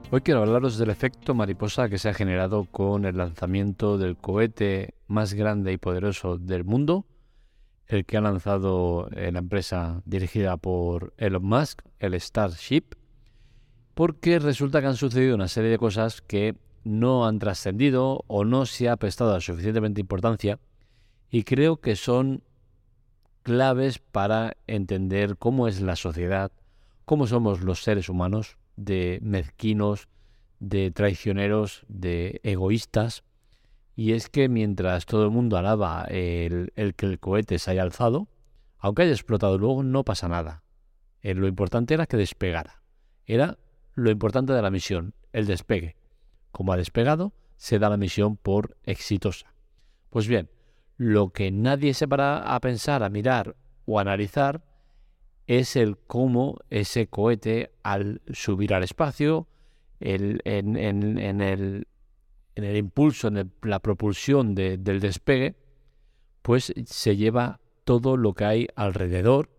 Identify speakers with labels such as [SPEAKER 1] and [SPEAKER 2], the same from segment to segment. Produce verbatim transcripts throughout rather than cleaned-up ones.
[SPEAKER 1] Hoy quiero hablaros del efecto mariposa que se ha generado con el lanzamiento del cohete más grande y poderoso del mundo, el que ha lanzado eh, la empresa dirigida por Elon Musk, el Starship, porque resulta que han sucedido una serie de cosas que no han trascendido o no se ha prestado suficientemente importancia y creo que son claves para entender cómo es la sociedad, cómo somos los seres humanos, de mezquinos, de traicioneros, de egoístas. Y es que mientras todo el mundo alaba el, el que el cohete se haya alzado, aunque haya explotado luego, no pasa nada. Eh, lo importante era que despegara. Era lo importante de la misión, el despegue. Como ha despegado, se da la misión por exitosa. Pues bien, lo que nadie se para a pensar, a mirar o a analizar es el cómo ese cohete, al subir al espacio, el, en, en, en, el, en el impulso, en el, la propulsión de, del despegue, pues se lleva todo lo que hay alrededor,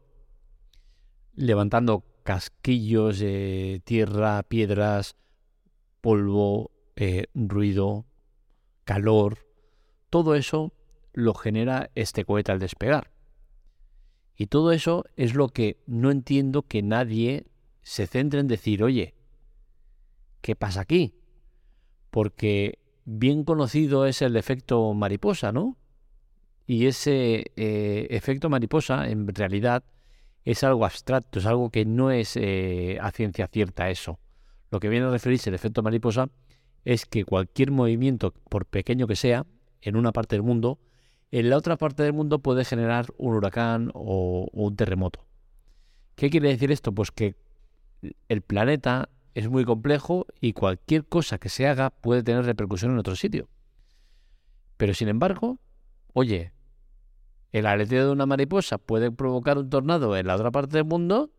[SPEAKER 1] levantando casquillos, eh, tierra, piedras, polvo, eh, ruido, calor. Todo eso lo genera este cohete al despegar. Y todo eso es lo que no entiendo que nadie se centre en decir, oye, ¿qué pasa aquí? Porque bien conocido es el efecto mariposa, ¿no? Y ese eh, efecto mariposa, en realidad, es algo abstracto, es algo que no es eh, a ciencia cierta eso. Lo que viene a referirse el efecto mariposa es que cualquier movimiento, por pequeño que sea, en una parte del mundo, en la otra parte del mundo puede generar un huracán o, o un terremoto. ¿Qué quiere decir esto? Pues que el planeta es muy complejo y cualquier cosa que se haga puede tener repercusión en otro sitio. Pero sin embargo, oye, el aleteo de una mariposa puede provocar un tornado en la otra parte del mundo,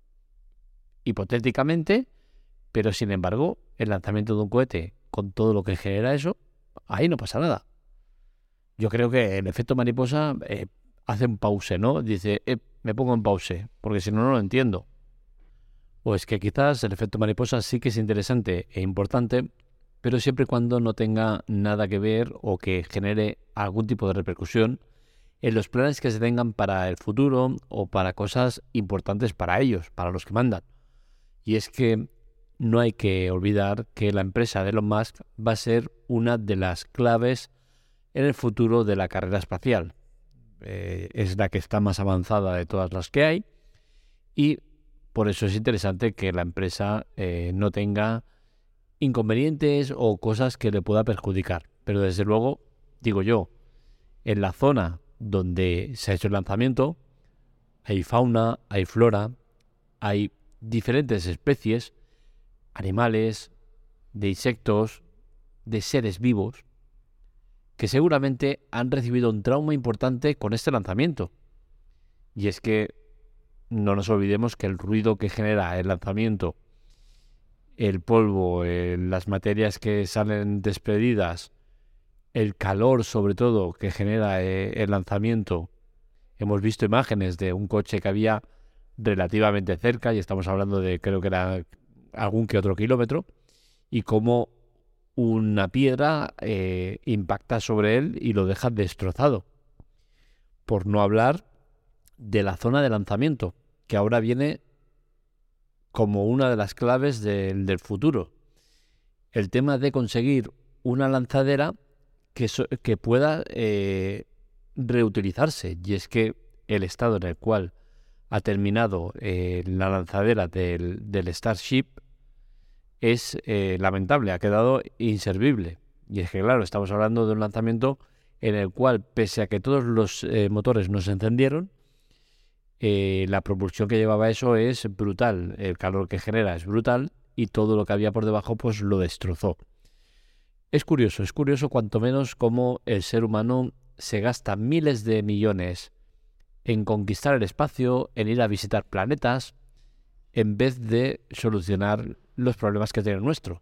[SPEAKER 1] hipotéticamente, pero sin embargo, el lanzamiento de un cohete con todo lo que genera eso, ahí no pasa nada. Yo creo que el efecto mariposa eh, hace un pause, ¿no? Dice, eh, me pongo en pause, porque si no, no lo entiendo. O es que quizás el efecto mariposa sí que es interesante e importante, pero siempre y cuando no tenga nada que ver o que genere algún tipo de repercusión en los planes que se tengan para el futuro o para cosas importantes para ellos, para los que mandan. Y es que no hay que olvidar que la empresa de Elon Musk va a ser una de las claves en el futuro de la carrera espacial. Eh, es la que está más avanzada de todas las que hay y por eso es interesante que la empresa eh, no tenga inconvenientes o cosas que le pueda perjudicar. Pero desde luego, digo yo, en la zona donde se ha hecho el lanzamiento hay fauna, hay flora, hay diferentes especies, animales, de insectos, de seres vivos, que seguramente han recibido un trauma importante con este lanzamiento. Y es que no nos olvidemos que el ruido que genera el lanzamiento, el polvo, eh, las materias que salen despedidas, el calor sobre todo que genera eh, el lanzamiento. Hemos visto imágenes de un coche que había relativamente cerca, y estamos hablando de creo que era algún que otro kilómetro, y cómo una piedra eh, impacta sobre él y lo deja destrozado. Por no hablar de la zona de lanzamiento, que ahora viene como una de las claves del, del futuro. El tema de conseguir una lanzadera que, so, que pueda eh, reutilizarse. Y es que el estado en el cual ha terminado eh, la lanzadera del, del Starship es eh, lamentable, ha quedado inservible. Y es que, claro, estamos hablando de un lanzamiento en el cual, pese a que todos los eh, motores no se encendieron, eh, la propulsión que llevaba eso es brutal. El calor que genera es brutal y todo lo que había por debajo pues lo destrozó. Es curioso, es curioso cuanto menos cómo el ser humano se gasta miles de millones en conquistar el espacio, en ir a visitar planetas, en vez de solucionar los problemas que tiene el nuestro.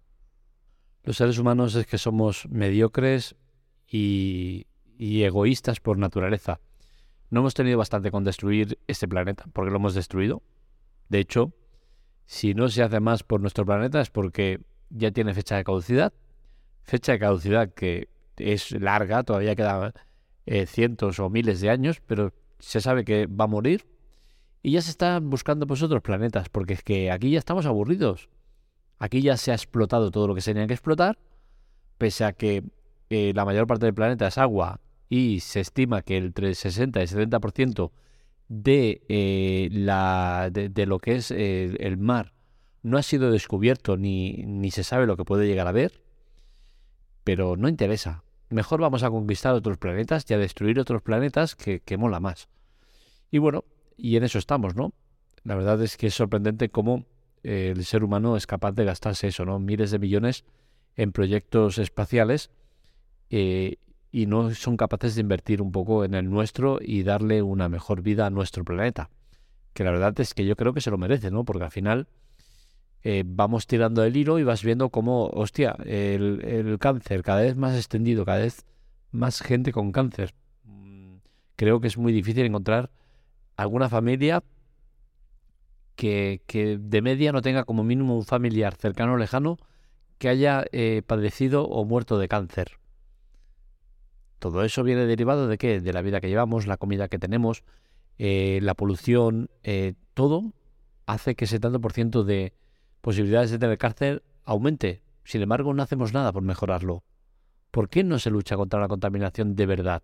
[SPEAKER 1] Los seres humanos es que somos mediocres y, y egoístas por naturaleza. No hemos tenido bastante con destruir este planeta, porque lo hemos destruido. De hecho, Si no se hace más por nuestro planeta es porque ya tiene fecha de caducidad, fecha de caducidad que es larga, todavía quedan eh, cientos o miles de años, pero se sabe que va a morir y ya se están buscando pues otros planetas, porque es que aquí ya estamos aburridos. Aquí ya se ha explotado todo lo que se tenía que explotar, pese a que eh, la mayor parte del planeta es agua y se estima que entre el sesenta y el setenta por ciento de, eh, la, de, de lo que es eh, el mar no ha sido descubierto ni, ni se sabe lo que puede llegar a ver, pero no interesa. Mejor vamos a conquistar otros planetas y a destruir otros planetas que, que mola más. Y bueno, y en eso estamos, ¿no? La verdad es que es sorprendente cómo eh, el ser humano es capaz de gastarse eso, ¿no? Miles de millones en proyectos espaciales eh, y no son capaces de invertir un poco en el nuestro y darle una mejor vida a nuestro planeta. Que la verdad es que yo creo que se lo merece, ¿no? Porque al final eh, vamos tirando el hilo y vas viendo cómo, hostia, el, el cáncer cada vez más extendido, cada vez más gente con cáncer. Mm, Creo que es muy difícil encontrar alguna familia que, que de media no tenga como mínimo un familiar cercano o lejano que haya eh, padecido o muerto de cáncer. Todo eso viene derivado de qué? De la vida que llevamos, la comida que tenemos, eh, la polución, eh, todo hace que ese tanto por ciento de posibilidades de tener cáncer aumente. Sin embargo, no hacemos nada por mejorarlo. ¿Por qué no se lucha contra la contaminación de verdad?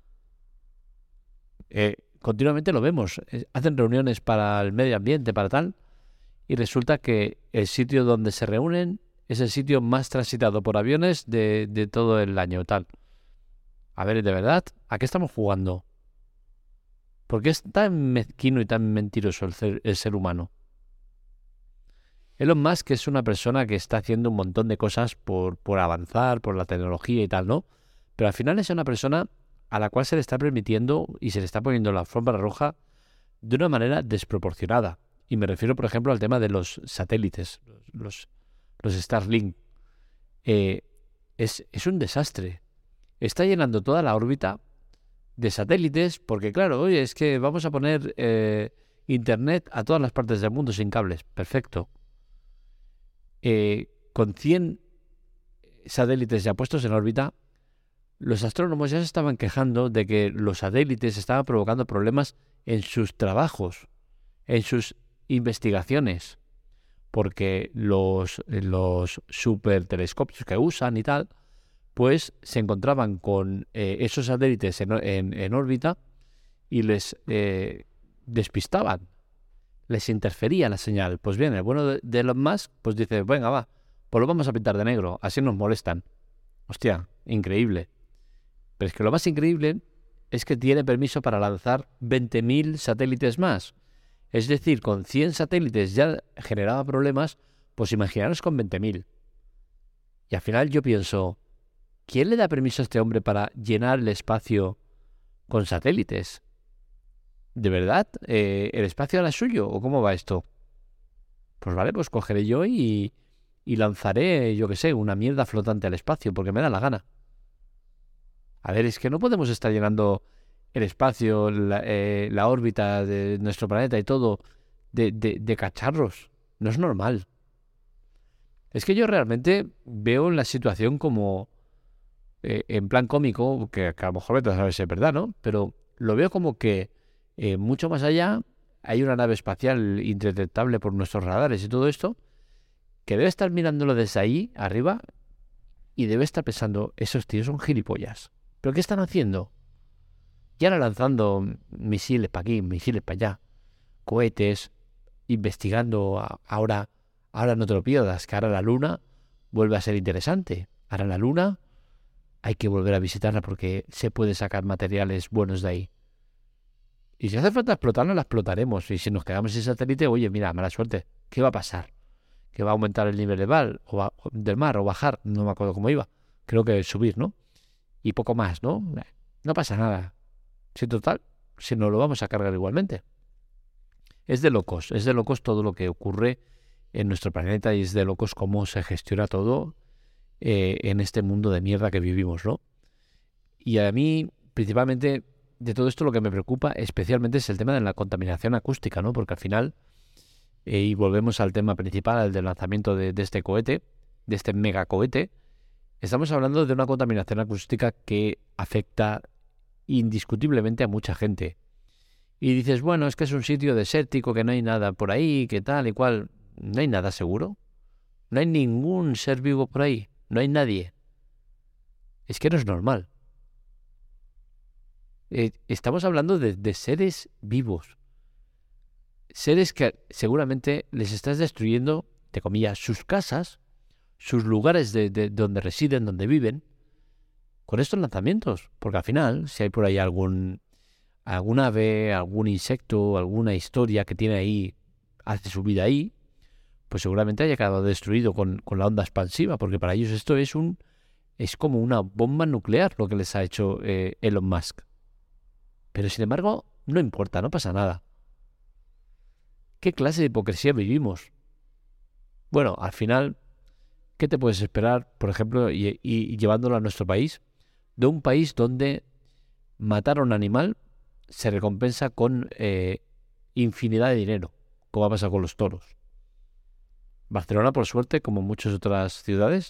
[SPEAKER 1] Eh, continuamente lo vemos. Eh, hacen reuniones para el medio ambiente, para tal, y resulta que el sitio donde se reúnen es el sitio más transitado por aviones de, de todo el año, tal. A ver, ¿de verdad? ¿A qué estamos jugando? ¿Por qué es tan mezquino y tan mentiroso el ser, el ser humano? Elon Musk es una persona que está haciendo un montón de cosas por, por avanzar, por la tecnología y tal, ¿no? Pero al final es una persona a la cual se le está permitiendo y se le está poniendo la alfombra roja de una manera desproporcionada. Y me refiero, por ejemplo, al tema de los satélites, los, los Starlink. Eh, es, es un desastre. Está llenando toda la órbita de satélites porque, claro, oye, es que vamos a poner eh, internet a todas las partes del mundo sin cables. Perfecto. Eh, con cien satélites ya puestos en órbita, los astrónomos ya se estaban quejando de que los satélites estaban provocando problemas en sus trabajos, en sus investigaciones, porque los, los supertelescopios que usan y tal, pues se encontraban con eh, esos satélites en, en, en órbita y les eh, despistaban, les interfería la señal. Pues bien, el bueno de, de Elon Musk, pues dice, venga, va, pues lo vamos a pintar de negro, así nos molestan. Hostia, increíble. Pero es que lo más increíble es que tiene permiso para lanzar veinte mil satélites más. Es decir, con cien satélites ya generaba problemas, pues imaginaros con veinte mil. Y al final yo pienso, ¿quién le da permiso a este hombre para llenar el espacio con satélites? ¿De verdad? Eh, ¿El espacio era suyo o cómo va esto? Pues vale, pues cogeré yo y, y lanzaré, yo qué sé, una mierda flotante al espacio porque me da la gana. A ver, es que no podemos estar llenando el espacio, la, eh, la órbita de nuestro planeta y todo de, de, de cacharros. No es normal. Es que yo realmente veo la situación como eh, en plan cómico, que, que a lo mejor vete a saber si es verdad, ¿no? Pero lo veo como que eh, mucho más allá hay una nave espacial indetectable por nuestros radares y todo esto, que debe estar mirándolo desde ahí, arriba, y debe estar pensando, esos tíos son gilipollas. ¿Pero qué están haciendo? Y ahora lanzando misiles para aquí, misiles para allá, cohetes, investigando a, ahora, ahora no te lo pierdas, que ahora la Luna vuelve a ser interesante. Ahora la Luna hay que volver a visitarla porque se puede sacar materiales buenos de ahí. Y si hace falta explotarla, la explotaremos. Y si nos quedamos sin satélite, oye, mira, mala suerte. ¿Qué va a pasar? ¿Que va a aumentar el nivel del mar o, va, del mar o bajar? No me acuerdo cómo iba. Creo que subir, ¿no? Y poco más, ¿no? No pasa nada. Si total, si no lo vamos a cargar igualmente. Es de locos, es de locos todo lo que ocurre en nuestro planeta y es de locos cómo se gestiona todo eh, en este mundo de mierda que vivimos, ¿no? Y a mí, principalmente, de todo esto lo que me preocupa especialmente es el tema de la contaminación acústica, ¿no? Porque al final Eh, y volvemos al tema principal, al del lanzamiento de, de este cohete, de este megacohete. Estamos hablando de una contaminación acústica que afecta indiscutiblemente a mucha gente. Y dices, bueno, es que es un sitio desértico, que no hay nada por ahí, que tal y cual. No hay nada seguro. No hay ningún ser vivo por ahí. No hay nadie. Es que no es normal. Eh, estamos hablando de, de seres vivos. Seres que seguramente les estás destruyendo, entre comillas, sus casas, sus lugares de, de donde residen, donde viven, con estos lanzamientos. Porque al final, si hay por ahí algún, algún ave, algún insecto, alguna historia que tiene ahí, hace su vida ahí, pues seguramente haya quedado destruido con, con la onda expansiva, porque para ellos esto es un es como una bomba nuclear lo que les ha hecho eh, Elon Musk. Pero sin embargo, no importa, no pasa nada. ¿Qué clase de hipocresía vivimos? Bueno, al final, ¿qué te puedes esperar, por ejemplo, y, y llevándolo a nuestro país, de un país donde matar a un animal se recompensa con eh, infinidad de dinero, como ha pasado con los toros? Barcelona, por suerte, como muchas otras ciudades,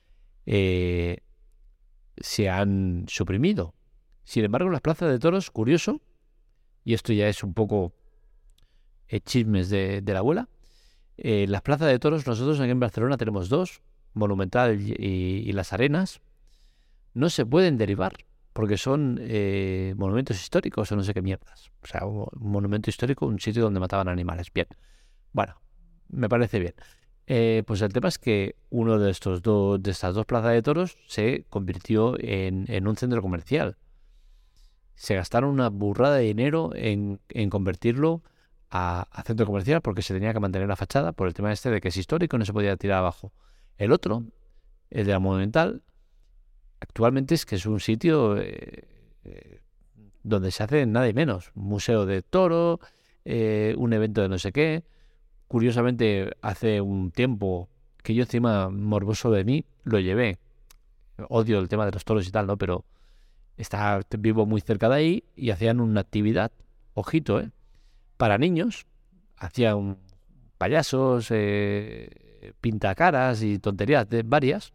[SPEAKER 1] eh, se han suprimido. Sin embargo, las plazas de toros, curioso, y esto ya es un poco eh, chismes de, de la abuela, eh, las plazas de toros, nosotros aquí en Barcelona tenemos dos, Monumental y, y, y Las Arenas, no se pueden derivar, porque son eh, monumentos históricos o no sé qué mierdas. O sea, un, un monumento histórico, un sitio donde mataban animales. Bien, bueno, me parece bien. Eh, pues el tema es que uno de estos dos, de estas dos plazas de toros se convirtió en, en un centro comercial. Se gastaron una burrada de dinero en, en convertirlo a, a centro comercial porque se tenía que mantener la fachada por el tema este de que es histórico y no se podía tirar abajo. El otro, el de la Monumental, actualmente es que es un sitio eh, eh, donde se hace nada y menos. Un museo de toro, eh, un evento de no sé qué. Curiosamente, hace un tiempo que yo encima, morboso de mí, lo llevé. Odio el tema de los toros y tal, ¿no? Pero está, vivo muy cerca de ahí y hacían una actividad, ojito, ¿eh? Para niños. Hacían payasos, eh, pintacaras y tonterías de varias.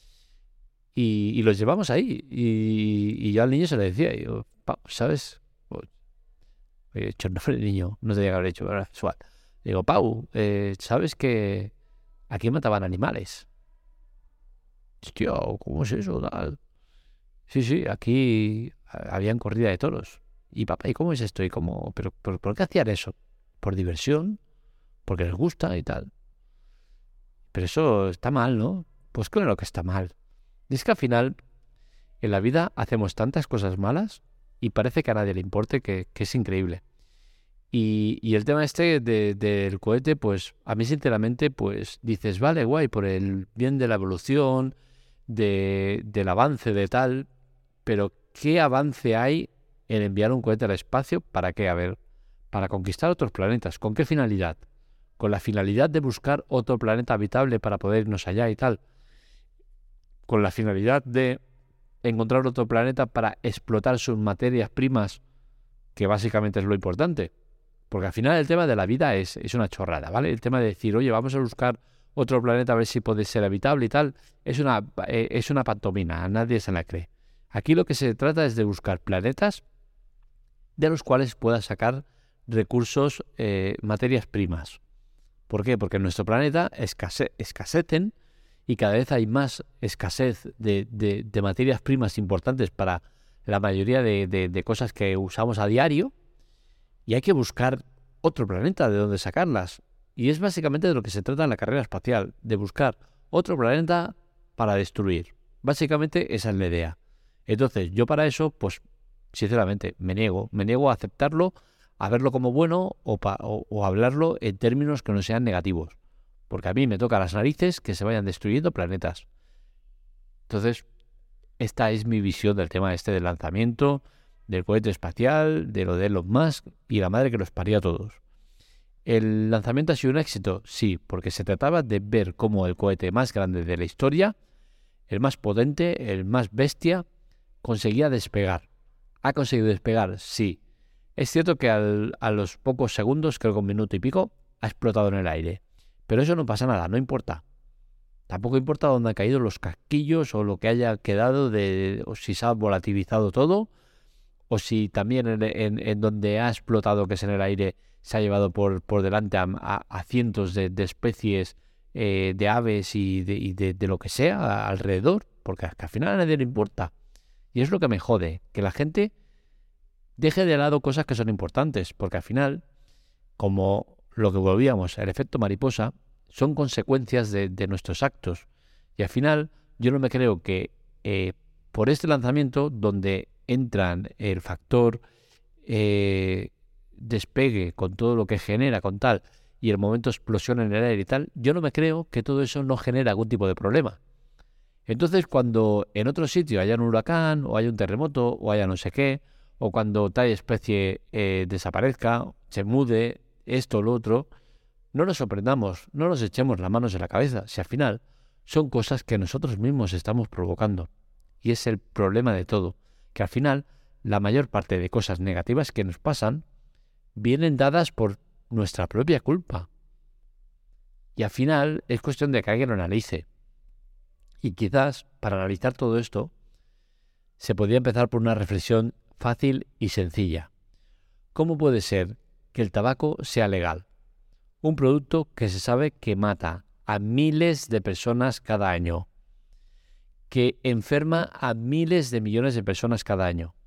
[SPEAKER 1] Y, y los llevamos ahí. Y, y yo al niño se le decía, y yo, ¿sabes? He hecho el nombre del niño, no tenía que haber hecho, era sexual. Digo, Pau, eh, ¿sabes que aquí mataban animales? Hostia, ¿cómo es eso? Tal. Sí, sí, aquí habían corrida de toros. Y papá, ¿y cómo es esto? Y como, ¿pero, pero por qué hacían eso? ¿Por diversión? ¿Porque les gusta y tal? Pero eso está mal, ¿no? Pues claro que está mal. Y es que al final, en la vida hacemos tantas cosas malas y parece que a nadie le importe, que, que es increíble. Y, y el tema este de, del cohete, pues a mí sinceramente, pues dices, vale, guay, por el bien de la evolución, de, del avance de tal, pero ¿qué avance hay en enviar un cohete al espacio? ¿Para qué? A ver, para conquistar otros planetas. ¿Con qué finalidad? Con la finalidad de buscar otro planeta habitable para poder irnos allá y tal. Con la finalidad de encontrar otro planeta para explotar sus materias primas, que básicamente es lo importante. Porque al final el tema de la vida es, es una chorrada, ¿vale? El tema de decir, oye, vamos a buscar otro planeta a ver si puede ser habitable y tal, es una, eh, es una pantomima, a nadie se la cree. Aquí lo que se trata es de buscar planetas de los cuales pueda sacar recursos, eh, materias primas. ¿Por qué? Porque en nuestro planeta escase, escasecen y cada vez hay más escasez de, de, de materias primas importantes para la mayoría de, de, de cosas que usamos a diario. Y hay que buscar otro planeta de donde sacarlas. Y es básicamente de lo que se trata en la carrera espacial, de buscar otro planeta para destruir. Básicamente esa es la idea. Entonces, yo para eso, pues, sinceramente, me niego. Me niego a aceptarlo, a verlo como bueno o, pa, o, o hablarlo en términos que no sean negativos. Porque a mí me toca las narices que se vayan destruyendo planetas. Entonces, esta es mi visión del tema este del lanzamiento, del cohete espacial, de lo de Elon Musk y la madre que los parió a todos. ¿El lanzamiento ha sido un éxito? Sí, porque se trataba de ver cómo el cohete más grande de la historia, el más potente, el más bestia, conseguía despegar. ¿Ha conseguido despegar? Sí. Es cierto que al, a los pocos segundos, creo que un minuto y pico, ha explotado en el aire. Pero eso no pasa nada, no importa. Tampoco importa dónde han caído los casquillos o lo que haya quedado, de, o si se ha volatilizado todo, o si también en, en, en donde ha explotado, que es en el aire, se ha llevado por, por delante a, a, a cientos de, de especies eh, de aves y, de, y de, de lo que sea alrededor, porque al final a nadie le importa. Y es lo que me jode, que la gente deje de lado cosas que son importantes, porque al final, como lo que volvíamos, el efecto mariposa, son consecuencias de, de nuestros actos. Y al final, yo no me creo que eh, por este lanzamiento, donde entran el factor eh, despegue con todo lo que genera, con tal, y el momento explosión en el aire y tal, yo no me creo que todo eso no genere algún tipo de problema. Entonces, cuando en otro sitio haya un huracán, o haya un terremoto, o haya no sé qué, o cuando tal especie eh, desaparezca, se mude, esto o lo otro, no nos sorprendamos, no nos echemos las manos en la cabeza, si al final son cosas que nosotros mismos estamos provocando. Y es el problema de todo, que al final la mayor parte de cosas negativas que nos pasan vienen dadas por nuestra propia culpa. Y al final es cuestión de que alguien lo analice. Y quizás, para analizar todo esto, se podría empezar por una reflexión fácil y sencilla. ¿Cómo puede ser que el tabaco sea legal? Un producto que se sabe que mata a miles de personas cada año, que enferma a miles de millones de personas cada año,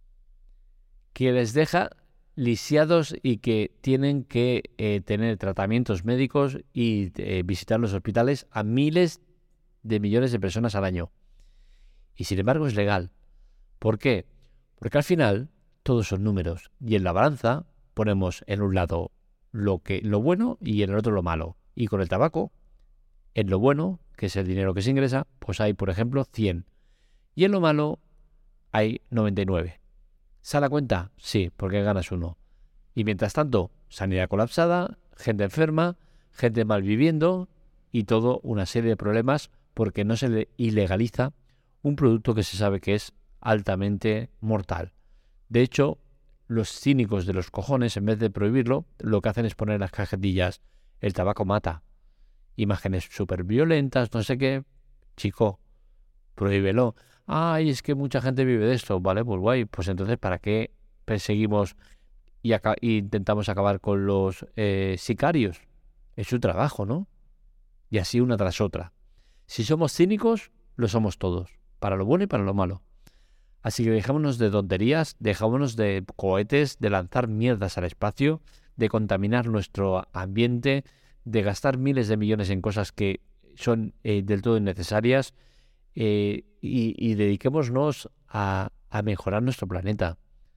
[SPEAKER 1] que les deja lisiados y que tienen que eh, tener tratamientos médicos y eh, visitar los hospitales a miles de millones de personas al año. Y sin embargo es legal. ¿Por qué? Porque al final todos son números y en la balanza ponemos en un lado lo que lo bueno y en el otro lo malo. Y con el tabaco, en lo bueno, que es el dinero que se ingresa, pues hay, por ejemplo, cien. Y en lo malo hay noventa y nueve. ¿Sale a cuenta? Sí, porque ganas uno. Y mientras tanto, sanidad colapsada, gente enferma, gente mal viviendo y todo una serie de problemas porque no se le ilegaliza un producto que se sabe que es altamente mortal. De hecho, los cínicos de los cojones, en vez de prohibirlo, lo que hacen es poner en las cajetillas: el tabaco mata. Imágenes súper violentas, no sé qué. Chico, prohíbelo. Ay, es que mucha gente vive de esto. Vale, pues guay. Pues entonces, ¿para qué perseguimos y, aca- y intentamos acabar con los eh, sicarios? Es su trabajo, ¿no? Y así una tras otra. Si somos cínicos, lo somos todos. Para lo bueno y para lo malo. Así que dejémonos de tonterías, dejémonos de cohetes, de lanzar mierdas al espacio, de contaminar nuestro ambiente, de gastar miles de millones en cosas que son eh, del todo innecesarias eh, y, y dediquémonos a, a mejorar nuestro planeta.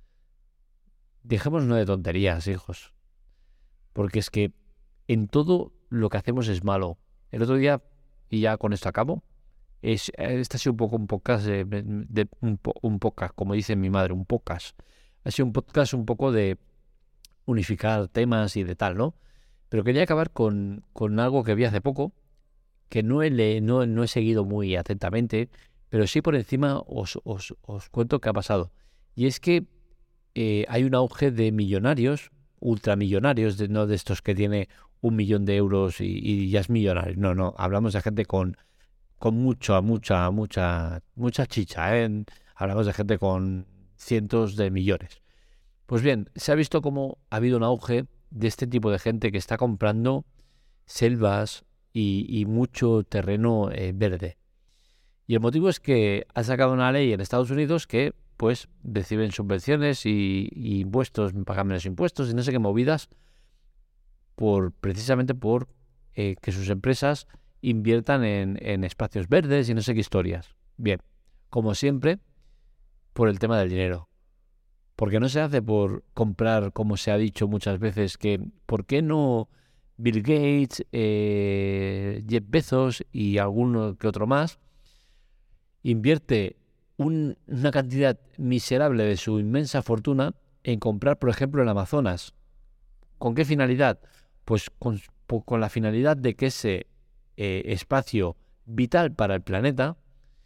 [SPEAKER 1] Dejémonos de tonterías, hijos. Porque es que en todo lo que hacemos es malo. El otro día, y ya con esto acabo, Es, este ha sido un poco un podcast, de, de, un, po, un podcast, como dice mi madre, un podcast. Ha sido un podcast un poco de unificar temas y de tal, ¿no? Pero quería acabar con, con algo que vi hace poco, que no he, le, no, no he seguido muy atentamente, pero sí por encima os, os, os cuento qué ha pasado. Y es que eh, hay un auge de millonarios, ultramillonarios, de, no de estos que tiene un millón de euros y, y ya es millonario. No, no, hablamos de gente con con mucha, mucha, mucha, mucha chicha, ¿eh? Hablamos de gente con cientos de millones. Pues bien, se ha visto como ha habido un auge de este tipo de gente que está comprando selvas y, y mucho terreno eh, verde. Y el motivo es que ha sacado una ley en Estados Unidos que, pues, reciben subvenciones y, y impuestos, pagan menos impuestos y no sé qué movidas, por precisamente por eh, que sus empresas inviertan en, en espacios verdes y no sé qué historias. Bien, como siempre, por el tema del dinero. Porque no se hace por comprar, como se ha dicho muchas veces, que ¿por qué no Bill Gates, eh, Jeff Bezos y alguno que otro más invierte un, una cantidad miserable de su inmensa fortuna en comprar, por ejemplo, el Amazonas? ¿Con qué finalidad? Pues con, con la finalidad de que ese eh, espacio vital para el planeta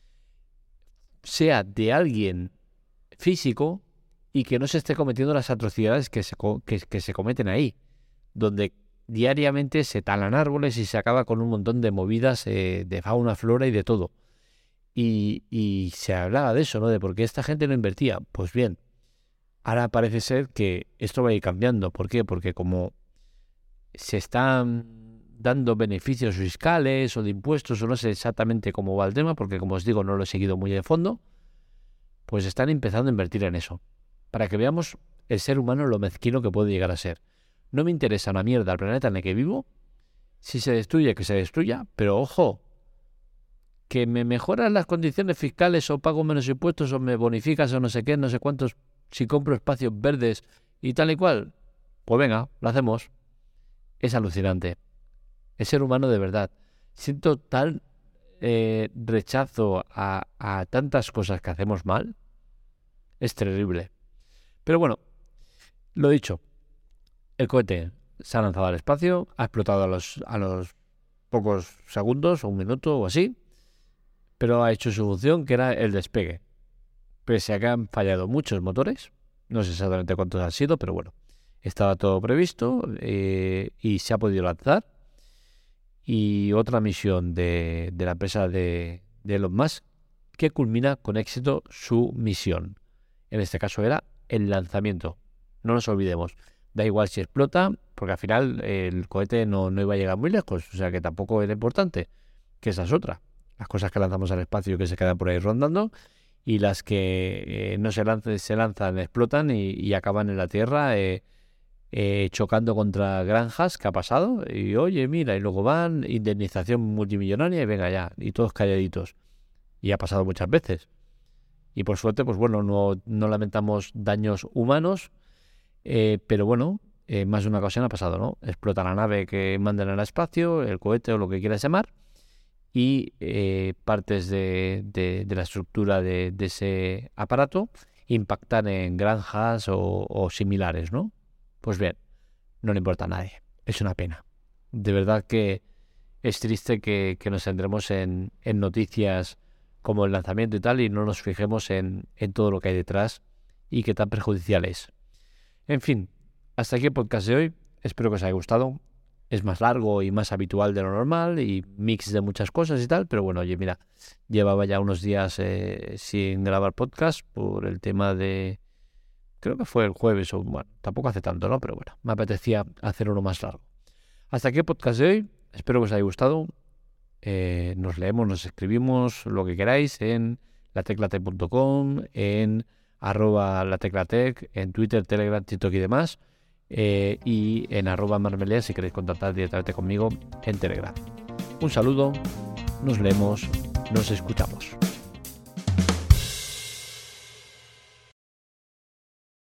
[SPEAKER 1] sea de alguien físico y que no se esté cometiendo las atrocidades que se, que, que se cometen ahí, donde diariamente se talan árboles y se acaba con un montón de movidas eh, de fauna, flora y de todo. Y, y se hablaba de eso, ¿no? De por qué esta gente no invertía. Pues bien, ahora parece ser que esto va a ir cambiando. ¿Por qué? Porque como se están dando beneficios fiscales o de impuestos, o no sé exactamente cómo va el tema, porque como os digo, no lo he seguido muy de fondo, pues están empezando a invertir en eso. Para que veamos el ser humano lo mezquino que puede llegar a ser. No me interesa una mierda el planeta en el que vivo. Si se destruye, que se destruya, pero ojo, que me mejoran las condiciones fiscales o pago menos impuestos o me bonificas o no sé qué, no sé cuántos, si compro espacios verdes y tal y cual, pues venga, lo hacemos. Es alucinante. El ser humano de verdad. Siento tal eh, rechazo a, a tantas cosas que hacemos mal. Es terrible. Pero bueno, lo dicho, el cohete se ha lanzado al espacio, ha explotado a los, a los pocos segundos o un minuto o así, pero ha hecho su función, que era el despegue. Pese a que han fallado muchos motores, no sé exactamente cuántos han sido, pero bueno, estaba todo previsto eh, y se ha podido lanzar. Y otra misión de, de la empresa de, de Elon Musk, que culmina con éxito su misión. En este caso era el lanzamiento. No nos olvidemos, da igual si explota, porque al final el cohete no, no iba a llegar muy lejos, o sea que tampoco era importante, que esa es otra. Las cosas que lanzamos al espacio que se quedan por ahí rondando, y las que eh, no se lanzan, se lanzan, explotan y, y acaban en la Tierra eh, eh, chocando contra granjas, que ha pasado, y oye, mira, y luego van, indemnización multimillonaria y venga ya, y todos calladitos. Y ha pasado muchas veces. Y por suerte, pues bueno, no, no lamentamos daños humanos, eh, pero bueno, eh, más de una ocasión ha pasado, ¿no? Explota la nave que mandan al espacio, el cohete o lo que quieras llamar, y eh, partes de, de, de la estructura de, de ese aparato impactan en granjas o, o similares, ¿no? Pues bien, no le importa a nadie. Es una pena. De verdad que es triste que, que nos centremos en, en noticias como el lanzamiento y tal, y no nos fijemos en, en todo lo que hay detrás y qué tan perjudicial es. En fin, hasta aquí el podcast de hoy. Espero que os haya gustado. Es más largo y más habitual de lo normal y mix de muchas cosas y tal, pero bueno, oye, mira, llevaba ya unos días eh, sin grabar podcast por el tema de... Creo que fue el jueves o bueno, tampoco hace tanto, ¿no? Pero bueno, me apetecía hacer uno más largo. Hasta aquí el podcast de hoy. Espero que os haya gustado. Eh, nos leemos, nos escribimos, lo que queráis en lateclatec punto com, en arroba lateclatec, en Twitter, Telegram, TikTok y demás, eh, y en arroba marmelea si queréis contactar directamente conmigo en Telegram. Un saludo, nos leemos, nos escuchamos.